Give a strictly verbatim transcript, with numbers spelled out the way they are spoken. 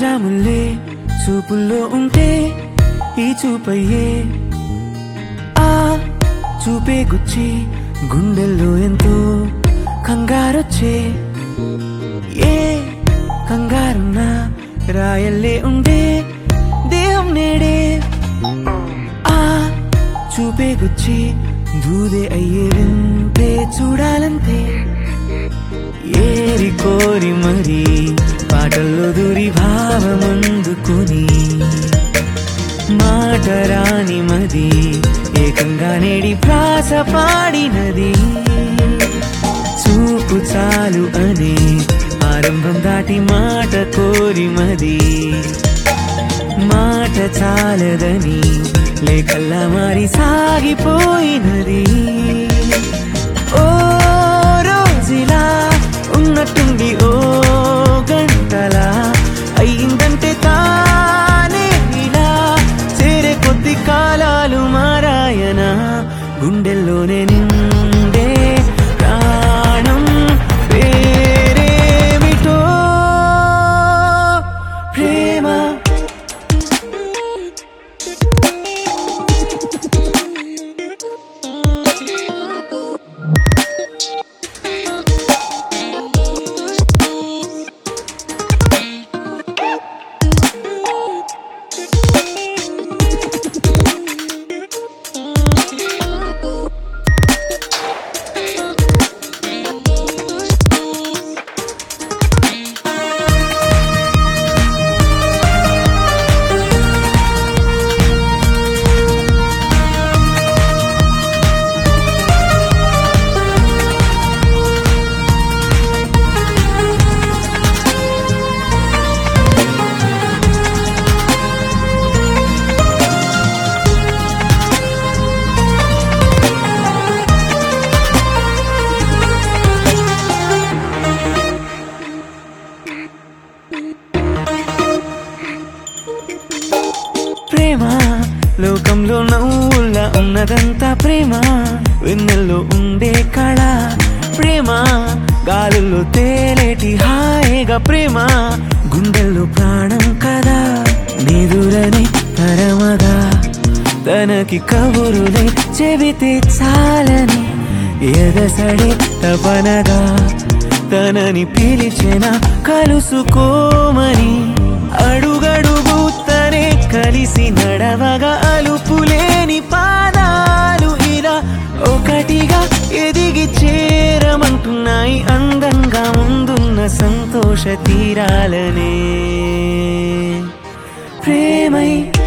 జాములే చూపుల్లో ఉంటే ఈ చూపయ్యే ఆ చూపే గుచ్చి గుండెల్లో ఎంతో కంగారొచ్చే ఏ కంగారున్నా రాయల్లే ఉండే దేహం నేడే ఆ చూపే గుచ్చి దూదే అయ్యే వింతే చూడాలంతే ఏరి కోరి మరి పాటల్లో దూరి భావమందుకుని మాట రాని మది ఏకంగా నేడి ప్రాస పాడినది చూపు చాలు అనే ఆరంభం దాటి మాట కోరి మది మాట చాలదని లేకల్లా మారి సాగిపోయినది ఓ రోజులా ఉన్నట్టుండి ఓ గంటలా అయ్యిందంటే తానే ఇలా చేరే కొద్ది కాలాలు మారాయన గుండెల్లోనే నిండే ప్రాణం పేరేమిటో ప్రేమ ప్రేమ లోకంలో నవ్వుల్లా ఉన్నదంతా ప్రేమ వెన్నెల్లో ఉండే కళ ప్రేమ గాలుల్లో తేలేటి హాయిగా ప్రేమ గుండెల్లో ప్రాణం కదా నిదురని తరమగా తనకి కబురులే చెబితే చాలని ఎదసడే తపనగా తనని పిలిచిన కలుసుకోమని అడుగడుగు తనే కలిసి నడవగా అలుపులేని పాదాలు ఇలా ఒకటిగా ఎదిగి చేరమంటున్నాయి అందంగా ముందున్న సంతోష తీరాలనే ప్రేమై